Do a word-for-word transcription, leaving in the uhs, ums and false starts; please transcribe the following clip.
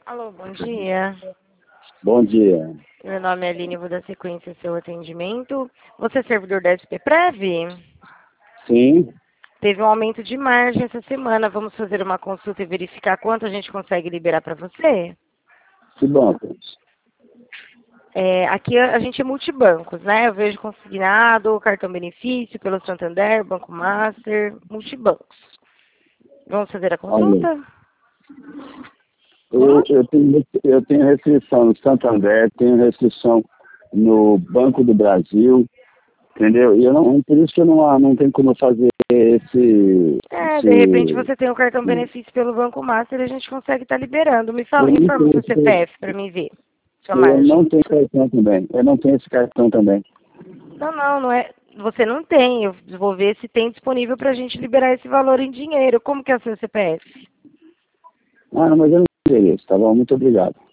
Alô, bom dia. Bom dia. Meu nome é Aline, vou dar sequência ao seu atendimento. Você é servidor da S P Prev? Sim, Teve um aumento de margem essa semana. Vamos fazer uma consulta e verificar quanto a gente consegue liberar para você? que banco? É, aqui a, a gente é multibancos, né? Eu vejo consignado, cartão benefício pelo Santander, Banco Master, multibancos. Vamos fazer a Olha, consulta? eu, Como? eu, tenho, eu tenho restrição no Santander, tenho restrição no Banco do Brasil, entendeu? E eu não, por isso que eu não, não tenho como fazer esse... É, de repente esse você tem o cartão benefício pelo Banco Master e a gente consegue estar liberando. Me eu, fala, não informa o seu tenho, C P F para mim ver sua eu não margem. tenho cartão também. Eu não tenho esse cartão também. Não, não, não é. Você não tem. Eu vou ver se tem disponível para a gente liberar esse valor em dinheiro. Como que é o seu C P F? Ah, não, mas eu não tenho interesse, tá bom? Muito obrigado.